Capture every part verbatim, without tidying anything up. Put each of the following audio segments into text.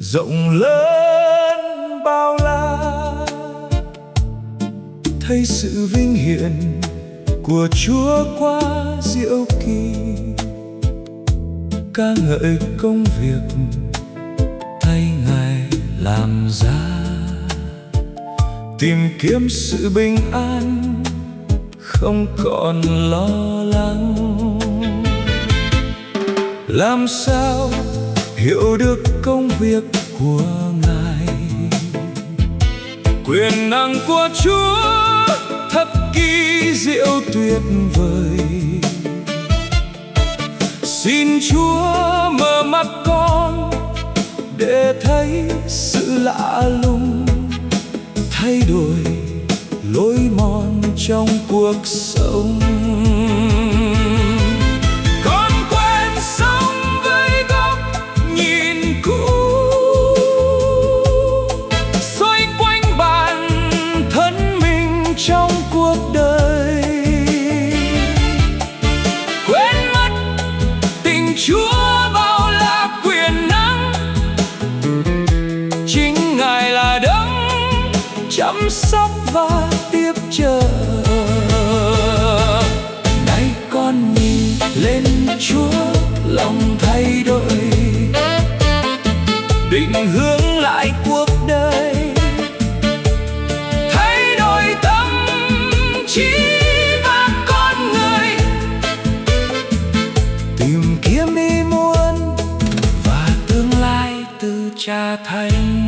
rộng lớn bao la, thấy sự vinh hiển của Chúa qua diệu kỳ, ca ngợi công việc tay Ngài làm ra, tìm kiếm sự bình an không còn lo lắng. Làm sao hiểu được công việc của Ngài, quyền năng của Chúa thật kỳ diệu tuyệt vời. Xin Chúa mở mắt con để thấy sự lạ lùng, thay đổi lối mòn trong cuộc sống. Con quen sống với góc nhìn cũ, xoay quanh bản thân mình trong cuộc đời, quên mất tình Chúa bao la quyền năng. Chính Ngài là đấng chăm sóc và tiếp trợ. Nay con nhìn lên Chúa, lòng thay đổi, định hướng lại cuộc đời, thay đổi tâm trí và con người, tìm kiếm ý muốn và tương lai từ Cha Thánh.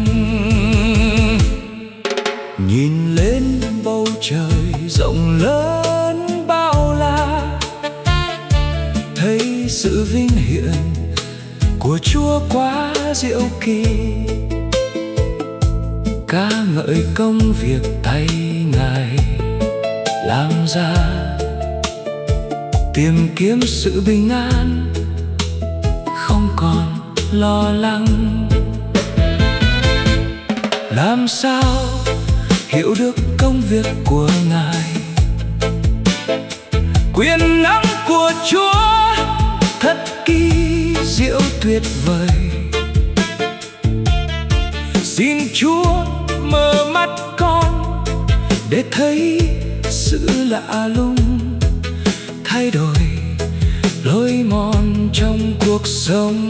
Nhìn lên bầu trời rộng lớn bao la, thấy sự vinh hiển của Chúa quá diệu kỳ, ca ngợi công việc tay Ngài làm ra, tìm kiếm sự bình an không còn lo lắng. Làm sao hiểu được công việc của Ngài, quyền năng của Chúa thật kỳ diệu tuyệt vời. Xin Chúa mở mắt con để thấy sự lạ lùng, thay đổi lối mòn trong cuộc sống.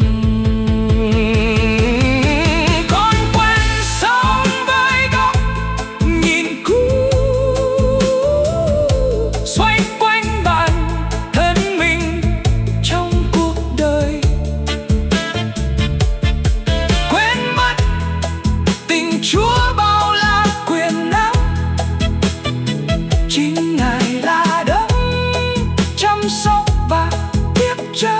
Chúa bao la quyền năng, chính Ngài là đấng chăm sóc và tiếp trợ.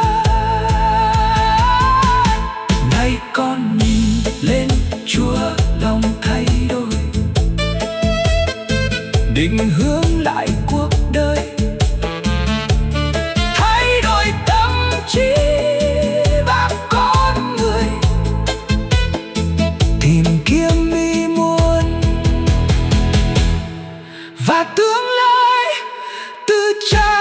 Nay con nhìn lên Chúa, lòng thay đổi, định hướng lại cuộc đời, thay đổi tâm trí và con người, tìm kiếm và tương lai từ Cha